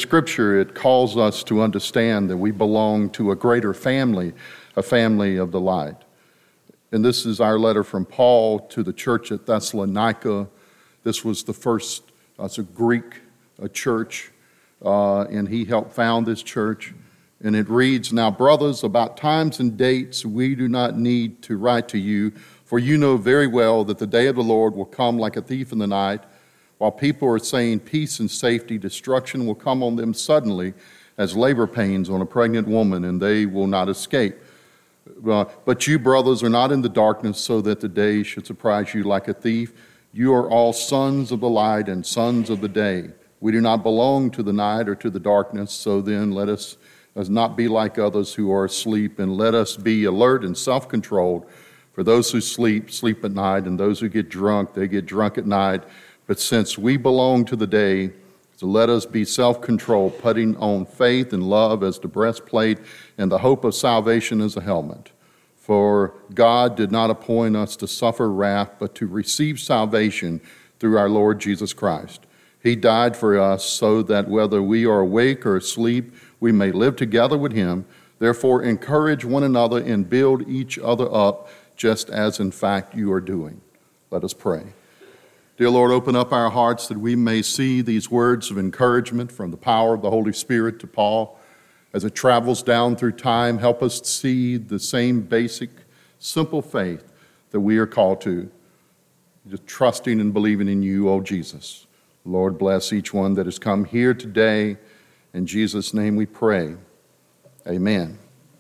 Scripture, it calls us to understand that we belong to a greater family, a family of the light. And this is our letter from Paul to the church at Thessalonica. This was the first, it's a Greek church, and he helped found this church. And it reads, "Now, brothers, about times and dates we do not need to write to you, for you know very well that the day of the Lord will come like a thief in the night. While people are saying peace and safety, destruction will come on them suddenly as labor pains on a pregnant woman, and they will not escape. But you, brothers, are not in the darkness so that the day should surprise you like a thief. You are all sons of the light and sons of the day. We do not belong to the night or to the darkness, so then let us not be like others who are asleep, and let us be alert and self-controlled. For those who sleep, sleep at night, and those who get drunk, they get drunk at night. But since we belong to the day, so let us be self-controlled, putting on faith and love as the breastplate and the hope of salvation as a helmet. For God did not appoint us to suffer wrath, but to receive salvation through our Lord Jesus Christ. He died for us so that whether we are awake or asleep, we may live together with him. Therefore, encourage one another and build each other up, just as in fact you are doing." Let us pray. Dear Lord, open up our hearts that we may see these words of encouragement from the power of the Holy Spirit to Paul. As it travels down through time, help us to see the same basic, simple faith that we are called to, just trusting and believing in you, O Jesus. Lord, bless each one that has come here today. In Jesus' name we pray. Amen.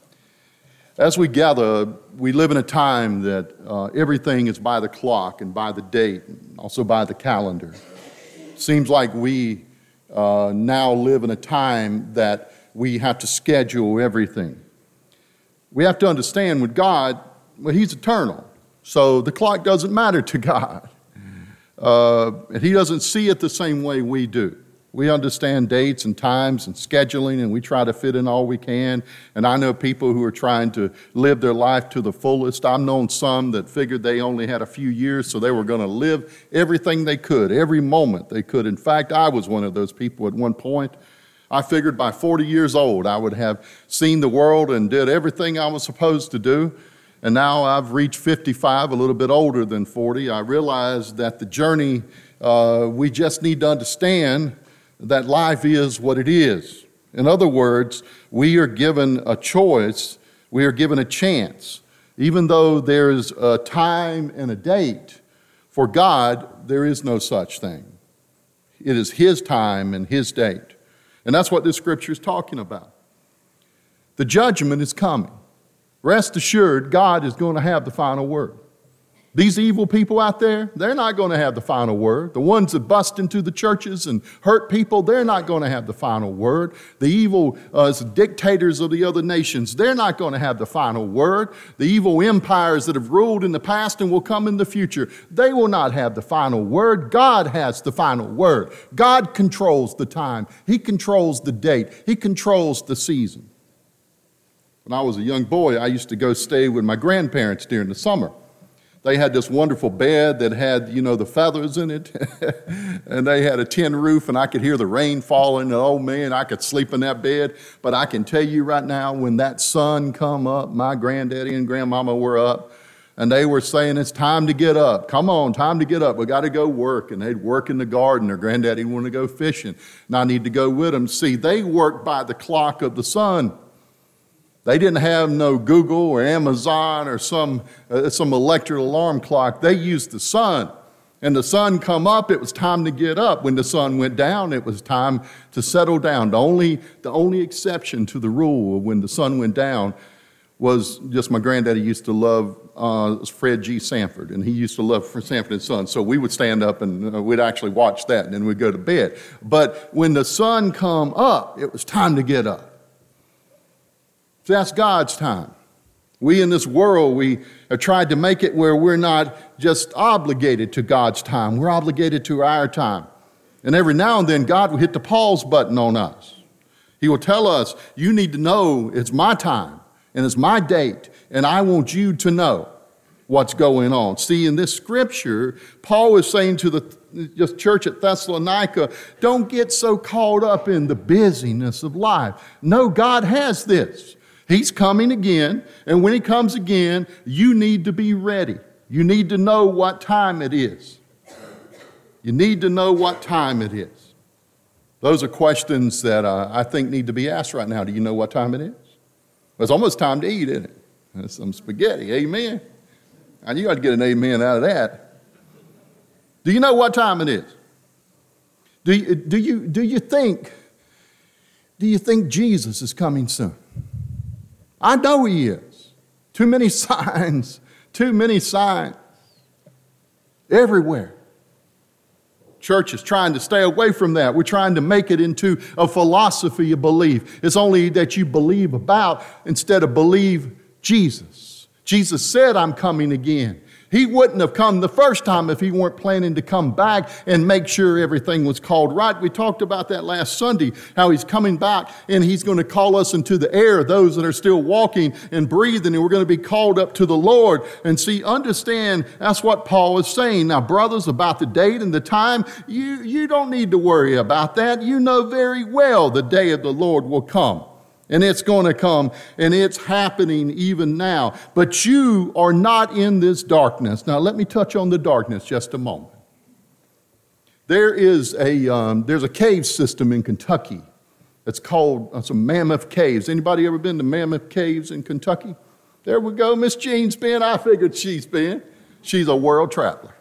As we gather, we live in a time that everything is by the clock and by the date, and also by the calendar. It seems like we now live in a time that we have to schedule everything. We have to understand with God, well, he's eternal, so the clock doesn't matter to God. And he doesn't see it the same way we do. We understand dates and times and scheduling, and we try to fit in all we can. And I know people who are trying to live their life to the fullest. I've known some that figured they only had a few years, so they were going to live everything they could, every moment they could. In fact, I was one of those people at one point. I figured by 40 years old, I would have seen the world and did everything I was supposed to do. And now I've reached 55, a little bit older than 40. I realize that the journey, we just need to understand that life is what it is. In other words, we are given a choice, we are given a chance. Even though there's a time and a date, for God, there is no such thing. It is his time and his date. And that's what this scripture is talking about. The judgment is coming. Rest assured, God is going to have the final word. These evil people out there, they're not going to have the final word. The ones that bust into the churches and hurt people, they're not going to have the final word. The evil dictators of the other nations, they're not going to have the final word. The evil empires that have ruled in the past and will come in the future, they will not have the final word. God has the final word. God controls the time. He controls the date. He controls the season. When I was a young boy, I used to go stay with my grandparents during the summer. They had this wonderful bed that had, the feathers in it. And they had a tin roof, and I could hear the rain falling. And oh, man, I could sleep in that bed. But I can tell you right now, when that sun come up, my granddaddy and grandmama were up. And they were saying, it's time to get up. Come on, time to get up. We got to go work. And they'd work in the garden. Their granddaddy wanted to go fishing. And I need to go with them. See, they worked by the clock of the sun. They didn't have no Google or Amazon or some electric alarm clock. They used the sun. And the sun come up, it was time to get up. When the sun went down, it was time to settle down. The only exception to the rule when the sun went down was just my granddaddy used to love Fred G. Sanford, and he used to love Sanford and Son. So we would stand up and we'd actually watch that, and then we'd go to bed. But when the sun come up, it was time to get up. So that's God's time. We in this world, we have tried to make it where we're not just obligated to God's time. We're obligated to our time. And every now and then, God will hit the pause button on us. He will tell us, you need to know it's my time and it's my date, and I want you to know what's going on. See, in this scripture, Paul is saying to the just church at Thessalonica, don't get so caught up in the busyness of life. No, God has this. He's coming again, and when he comes again, you need to be ready. You need to know what time it is. You need to know what time it is. Those are questions that I think need to be asked right now. Do you know what time it is? It's almost time to eat, isn't it? There's some spaghetti. Amen. And you got to get an amen out of that. Do you know what time it is? Do you think Jesus is coming soon? I know he is. Too many signs everywhere. Church is trying to stay away from that. We're trying to make it into a philosophy of belief. It's only that you believe about instead of believe Jesus. Jesus said, I'm coming again. He wouldn't have come the first time if he weren't planning to come back and make sure everything was called right. We talked about that last Sunday, how he's coming back and he's going to call us into the air, those that are still walking and breathing, and we're going to be called up to the Lord. And see, understand, that's what Paul is saying. Now, brothers, about the date and the time, you don't need to worry about that. You know very well the day of the Lord will come. And it's going to come, and it's happening even now. But you are not in this darkness. Now, let me touch on the darkness just a moment. There's a cave system in Kentucky. It's called some Mammoth Caves. Anybody ever been to Mammoth Caves in Kentucky? There we go. Miss Jean's been. I figured she's been. She's a world traveler.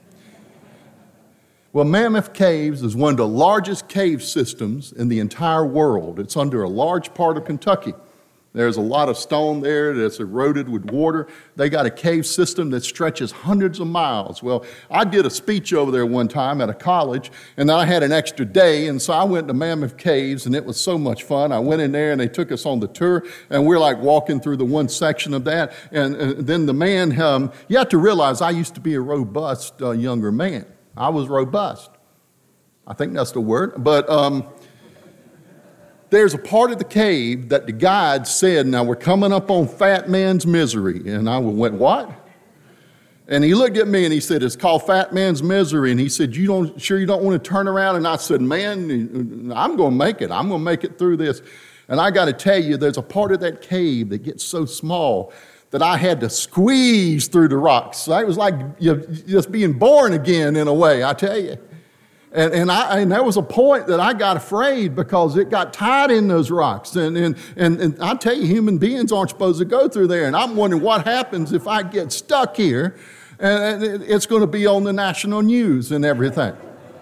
Well, Mammoth Caves is one of the largest cave systems in the entire world. It's under a large part of Kentucky. There's a lot of stone there that's eroded with water. They got a cave system that stretches hundreds of miles. Well, I did a speech over there one time at a college, and I had an extra day, and so I went to Mammoth Caves, and it was so much fun. I went in there, and they took us on the tour, and we're like walking through the one section of that, and then the man, you have to realize I used to be a robust younger man. I was robust. I think that's the word. But there's a part of the cave that the guide said, now we're coming up on Fat Man's Misery. And I went, what? And he looked at me and he said, it's called Fat Man's Misery. And he said, you don't want to turn around? And I said, man, I'm going to make it. I'm going to make it through this. And I got to tell you, there's a part of that cave that gets so small that I had to squeeze through the rocks. So it was like just being born again in a way, I tell you. And there was a point that I got afraid because it got tied in those rocks. And I tell you, human beings aren't supposed to go through there. And I'm wondering what happens if I get stuck here, and it's going to be on the national news and everything.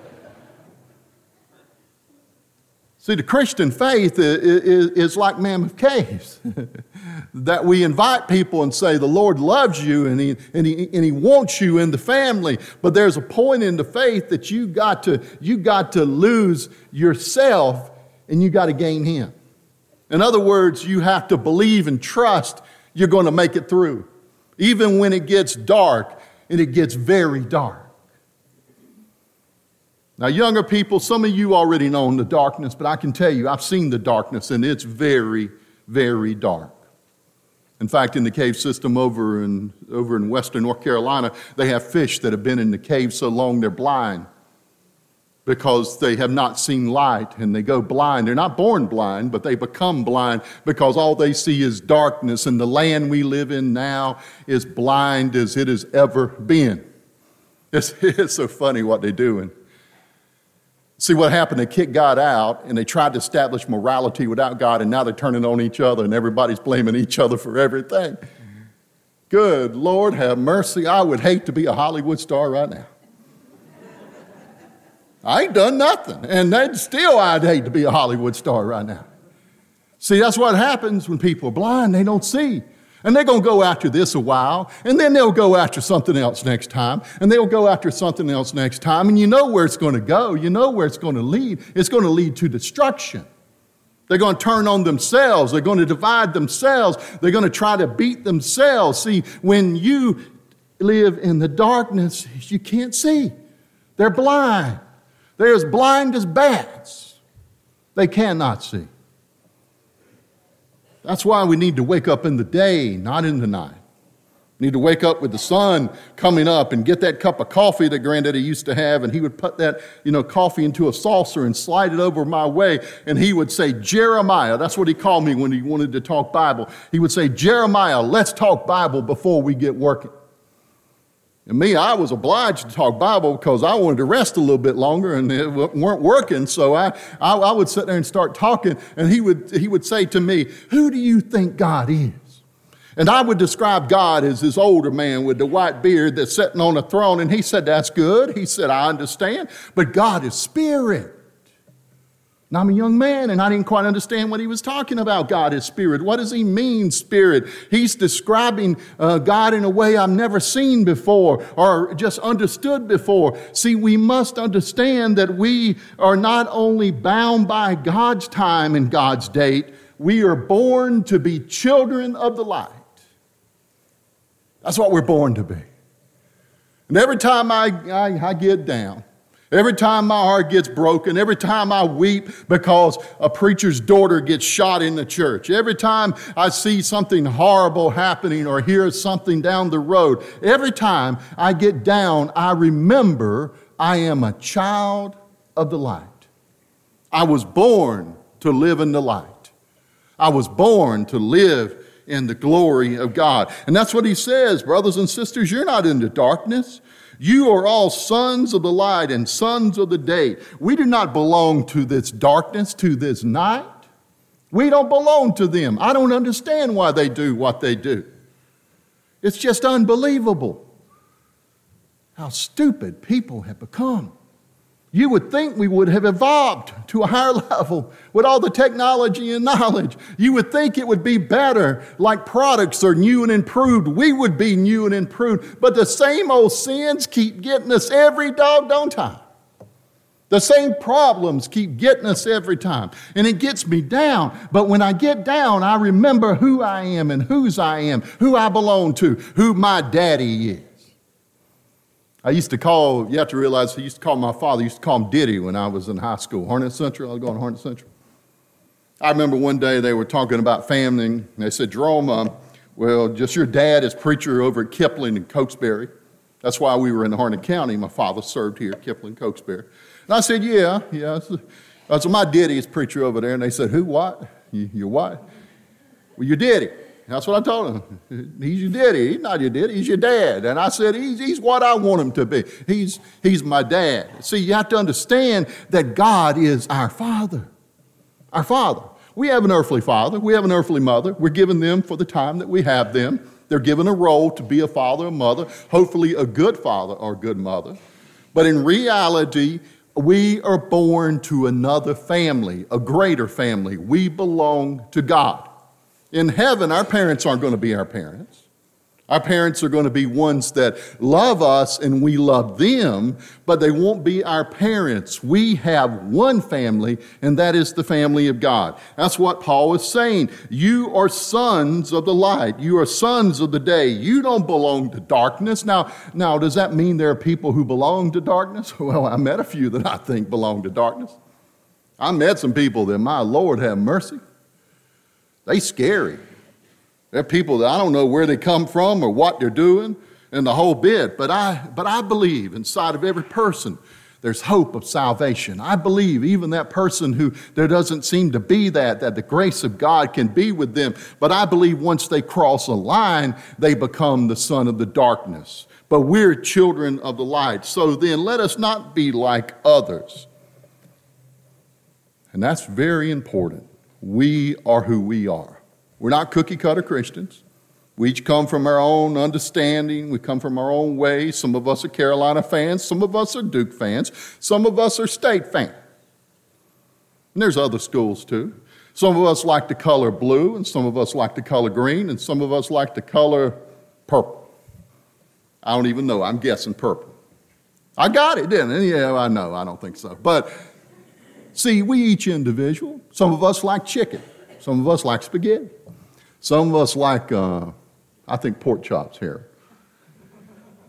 See, the Christian faith is like Mammoth Caves, that we invite people and say the Lord loves you and he wants you in the family. But there's a point in the faith that you got to lose yourself and you got to gain Him. In other words, you have to believe and trust you're going to make it through, even when it gets dark, and it gets very dark. Now, younger people, some of you already know the darkness, but I can tell you, I've seen the darkness, and it's very, very dark. In fact, in the cave system over in western North Carolina, they have fish that have been in the cave so long they're blind because they have not seen light, and they go blind. They're not born blind, but they become blind because all they see is darkness, and the land we live in now is blind as it has ever been. It's so funny what they're doing. See what happened, they kicked God out and they tried to establish morality without God, and now they're turning on each other and everybody's blaming each other for everything. Good Lord, have mercy. I would hate to be a Hollywood star right now. I ain't done nothing, and I'd hate to be a Hollywood star right now. See, that's what happens when people are blind, they don't see. And they're going to go after this a while, and then they'll go after something else next time, and they'll go after something else next time, and you know where it's going to go. You know where it's going to lead. It's going to lead to destruction. They're going to turn on themselves. They're going to divide themselves. They're going to try to beat themselves. See, when you live in the darkness, you can't see. They're blind. They're as blind as bats. They cannot see. That's why we need to wake up in the day, not in the night. Need to wake up with the sun coming up and get that cup of coffee that Granddaddy used to have, and he would put that, coffee into a saucer and slide it over my way, and he would say, Jeremiah, that's what he called me when he wanted to talk Bible. He would say, Jeremiah, let's talk Bible before we get working. And me, I was obliged to talk Bible because I wanted to rest a little bit longer and it weren't working, so I would sit there and start talking, and he would say to me, who do you think God is? And I would describe God as this older man with the white beard that's sitting on a throne. And he said, that's good. He said, I understand. But God is spirit. And I'm a young man, and I didn't quite understand what he was talking about. God is spirit. What does he mean, spirit? He's describing God in a way I've never seen before or just understood before. See, we must understand that we are not only bound by God's time and God's date, we are born to be children of the light. That's what we're born to be. And every time I get down, every time my heart gets broken, every time I weep because a preacher's daughter gets shot in the church, every time I see something horrible happening or hear something down the road, every time I get down, I remember I am a child of the light. I was born to live in the light. I was born to live in the glory of God. And that's what he says, brothers and sisters, you're not in the darkness. You are all sons of the light and sons of the day. We do not belong to this darkness, to this night. We don't belong to them. I don't understand why they do what they do. It's just unbelievable how stupid people have become. You would think we would have evolved to a higher level with all the technology and knowledge. You would think it would be better, like products are new and improved. We would be new and improved. But the same old sins keep getting us every doggone time. The same problems keep getting us every time. And it gets me down. But when I get down, I remember who I am and whose I am, who I belong to, who my daddy is. You have to realize, I used to call my father, I used to call him Diddy when I was in high school. Hornet Central, I was going to Hornet Central. I remember one day they were talking about family, and they said, Jerome, just your dad is preacher over at Kipling and Cokesbury. That's why we were in Harnett County. My father served here at Kipling, Cokesbury. And I said, yeah. So my daddy is preacher over there. And they said, who, what? Your what? Well, your daddy. That's what I told him. He's your daddy. He's not your daddy. He's your dad. And I said, he's what I want him to be. He's my dad. See, you have to understand that God is our Father. Our Father. We have an earthly father. We have an earthly mother. We're given them for the time that we have them. They're given a role to be a father or mother, hopefully a good father or good mother. But in reality, we are born to another family, a greater family. We belong to God. In heaven, our parents aren't going to be our parents. Our parents are going to be ones that love us and we love them, but they won't be our parents. We have one family, and that is the family of God. That's what Paul is saying. You are sons of the light. You are sons of the day. You don't belong to darkness. Now, does that mean there are people who belong to darkness? Well, I met a few that I think belong to darkness. I met some people that, my Lord have mercy, they scary. They're people that I don't know where they come from or what they're doing and the whole bit. But I believe inside of every person there's hope of salvation. I believe even that person who there doesn't seem to be that the grace of God can be with them. But I believe once they cross a line, they become the son of the darkness. But we're children of the light. So then let us not be like others. And that's very important. We are who we are. We're not cookie-cutter Christians. We each come from our own understanding. We come from our own way. Some of us are Carolina fans. Some of us are Duke fans. Some of us are State fans. And there's other schools too. Some of us like the color blue, and some of us like the color green, and some of us like the color purple. I don't even know. I'm guessing purple. I got it, didn't I? Yeah, I know. I don't think so. But see, we each individual. Some of us like chicken. Some of us like spaghetti. Some of us like, I think, pork chops here.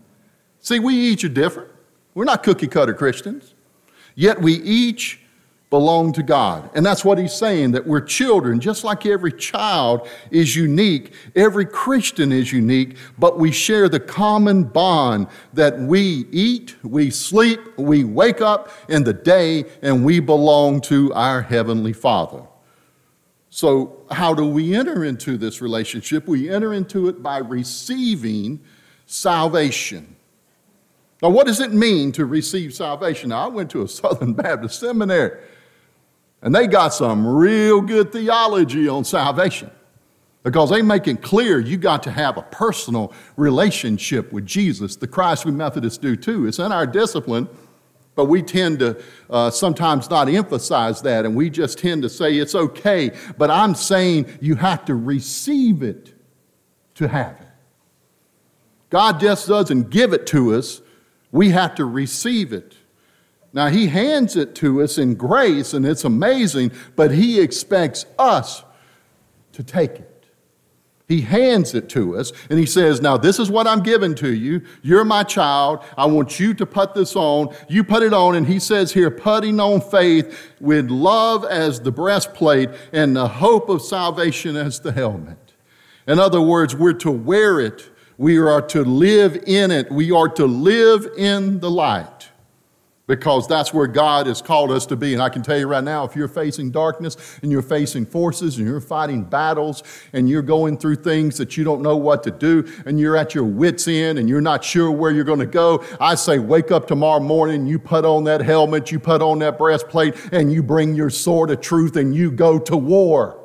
See, we each are different. We're not cookie-cutter Christians. Yet we each belong to God. And that's what he's saying, that we're children. Just like every child is unique, every Christian is unique, but we share the common bond that we eat, we sleep, we wake up in the day, and we belong to our Heavenly Father. So how do we enter into this relationship? We enter into it by receiving salvation. Now, what does it mean to receive salvation? Now, I went to a Southern Baptist seminary, and they got some real good theology on salvation because they make it clear you got to have a personal relationship with Jesus. The Christ we Methodists do too. It's in our discipline, but we tend to sometimes not emphasize that, and we just tend to say it's okay. But I'm saying you have to receive it to have it. God just doesn't give it to us. We have to receive it. Now, he hands it to us in grace, and it's amazing, but he expects us to take it. He hands it to us, and he says, now, this is what I'm giving to you. You're my child. I want you to put this on. You put it on, and he says here, putting on faith with love as the breastplate and the hope of salvation as the helmet. In other words, we're to wear it. We are to live in it. We are to live in the light. Because that's where God has called us to be. And I can tell you right now, if you're facing darkness and you're facing forces and you're fighting battles and you're going through things that you don't know what to do and you're at your wits' end and you're not sure where you're going to go, I say wake up tomorrow morning, you put on that helmet, you put on that breastplate, and you bring your sword of truth and you go to war.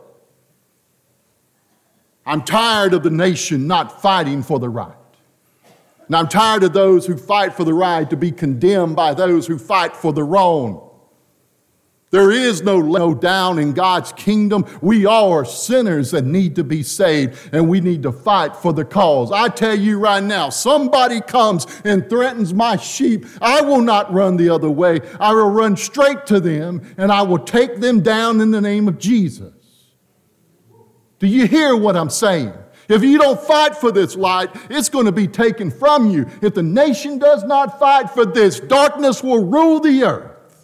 I'm tired of the nation not fighting for the right. And I'm tired of those who fight for the right to be condemned by those who fight for the wrong. There is no low down in God's kingdom. We are sinners that need to be saved, and we need to fight for the cause. I tell you right now, somebody comes and threatens my sheep, I will not run the other way. I will run straight to them, and I will take them down in the name of Jesus. Do you hear what I'm saying? If you don't fight for this light, it's going to be taken from you. If the nation does not fight for this, darkness will rule the earth.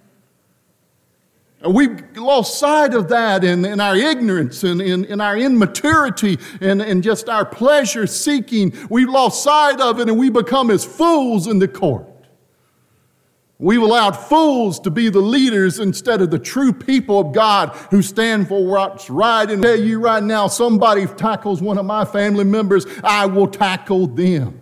And we've lost sight of that in our ignorance and in our immaturity and just our pleasure seeking. We've lost sight of it and we become as fools in the court. We've allowed fools to be the leaders instead of the true people of God who stand for what's right. And I tell you right now, somebody tackles one of my family members, I will tackle them.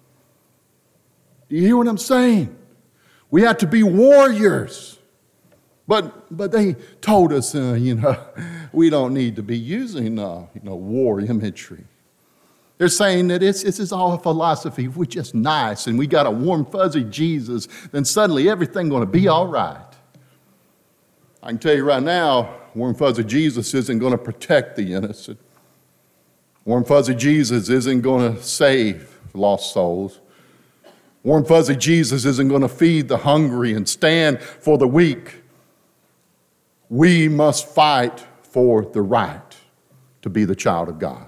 Do you hear what I'm saying? We have to be warriors. But they told us, we don't need to be using, war imagery. They're saying that this is all a philosophy. We're just nice and we got a warm, fuzzy Jesus, then suddenly everything's going to be all right. I can tell you right now, warm, fuzzy Jesus isn't going to protect the innocent. Warm, fuzzy Jesus isn't going to save lost souls. Warm, fuzzy Jesus isn't going to feed the hungry and stand for the weak. We must fight for the right to be the child of God.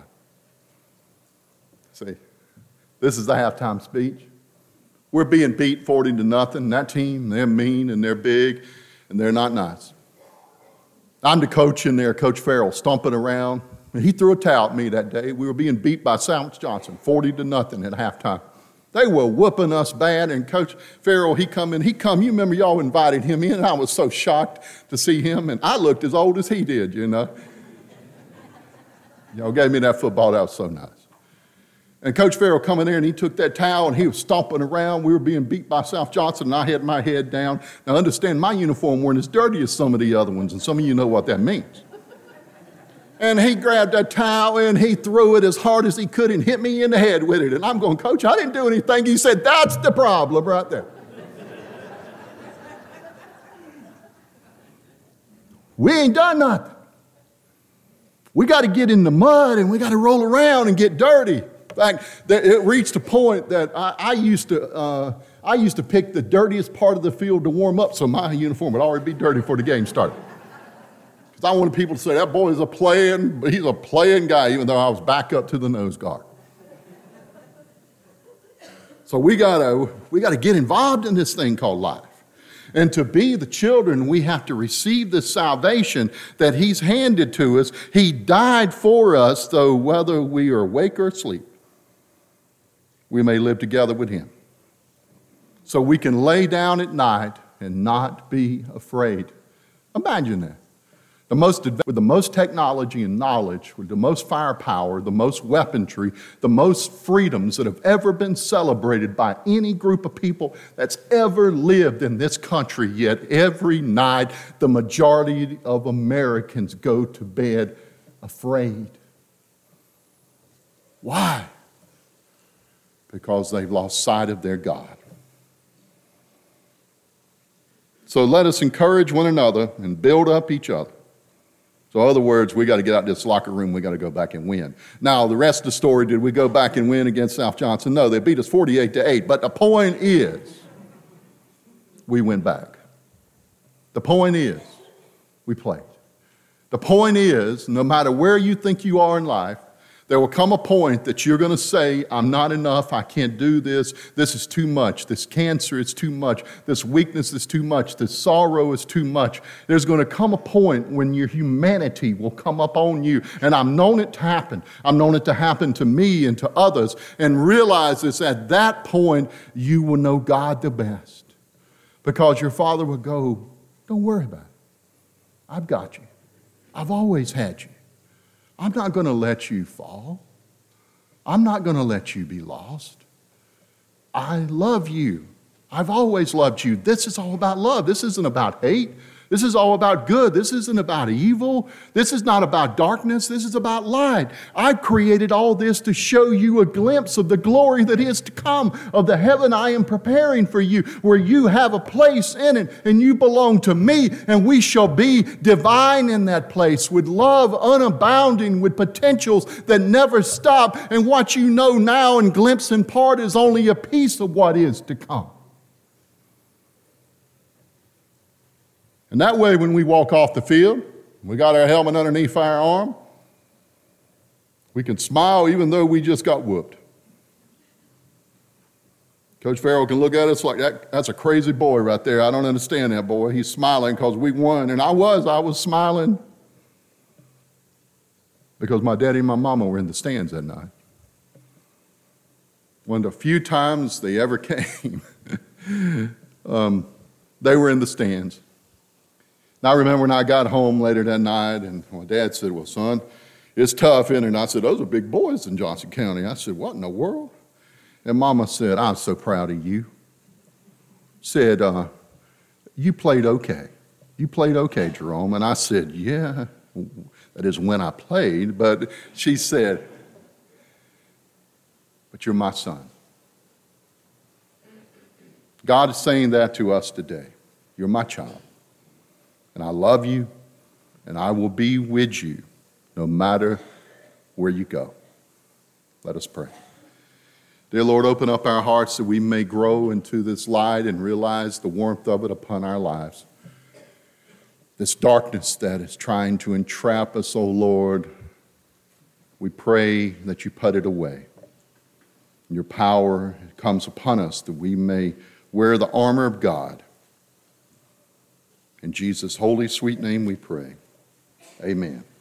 See, this is the halftime speech. We're being beat 40-0. That team, they're mean and they're big and they're not nice. I'm the coach in there, Coach Farrell, stomping around. And he threw a towel at me that day. We were being beat by South Johnson, 40-0 at halftime. They were whooping us bad, and Coach Farrell, he come. You remember y'all invited him in, and I was so shocked to see him, and I looked as old as he did, Y'all gave me that football, that was so nice. And Coach Farrell come in there, and he took that towel, and he was stomping around. We were being beat by South Johnson, and I had my head down. Now, understand, my uniform weren't as dirty as some of the other ones, and some of you know what that means. And he grabbed that towel, and he threw it as hard as he could and hit me in the head with it. And I'm going, Coach, I didn't do anything. He said, that's the problem right there. We ain't done nothing. We got to get in the mud, and we got to roll around and get dirty. In fact, it reached a point that I used to pick the dirtiest part of the field to warm up, so my uniform would already be dirty before the game started. Because I wanted people to say, that boy is he's a playing guy, even though I was back up to the nose guard. So we gotta get involved in this thing called life. And to be the children, we have to receive the salvation that he's handed to us. He died for us, though whether we are awake or asleep, we may live together with him. So we can lay down at night and not be afraid. Imagine that. With the most technology and knowledge, with the most firepower, the most weaponry, the most freedoms that have ever been celebrated by any group of people that's ever lived in this country, yet every night the majority of Americans go to bed afraid. Why? Because they've lost sight of their God. So let us encourage one another and build up each other. So in other words, we got to get out of this locker room. We got to go back and win. Now, the rest of the story, did we go back and win against South Johnson? No, they beat us 48-8. But the point is, we went back. The point is, we played. The point is, no matter where you think you are in life, there will come a point that you're going to say, I'm not enough, I can't do this, this is too much, this cancer is too much, this weakness is too much, this sorrow is too much. There's going to come a point when your humanity will come up on you, and I've known it to happen. I've known it to happen to me and to others, and realize this, at that point, you will know God the best. Because your Father will go, don't worry about it. I've got you. I've always had you. I'm not going to let you fall. I'm not going to let you be lost. I love you. I've always loved you. This is all about love. This isn't about hate. This is all about good. This isn't about evil. This is not about darkness. This is about light. I've created all this to show you a glimpse of the glory that is to come, of the heaven I am preparing for you, where you have a place in it and you belong to me, and we shall be divine in that place with love unabounding, with potentials that never stop. And what you know now and glimpse in part is only a piece of what is to come. And that way, when we walk off the field, we got our helmet underneath our arm, we can smile even though we just got whooped. Coach Farrell can look at us like, that's a crazy boy right there. I don't understand that boy. He's smiling because we won. And I was smiling because my daddy and my mama were in the stands that night. One of the few times they ever came, they were in the stands. Now, I remember when I got home later that night, and my dad said, well, son, it's tough, isn't it? And I said, those are big boys in Johnson County. I said, what in the world? And Mama said, I'm so proud of you. Said, you played okay. You played okay, Jerome. And I said, yeah, that is when I played. But she said, but you're my son. God is saying that to us today. You're my child. And I love you, and I will be with you no matter where you go. Let us pray. Dear Lord, open up our hearts that we may grow into this light and realize the warmth of it upon our lives. This darkness that is trying to entrap us, O Lord, we pray that you put it away. Your power comes upon us that we may wear the armor of God. In Jesus' holy, sweet name we pray. Amen.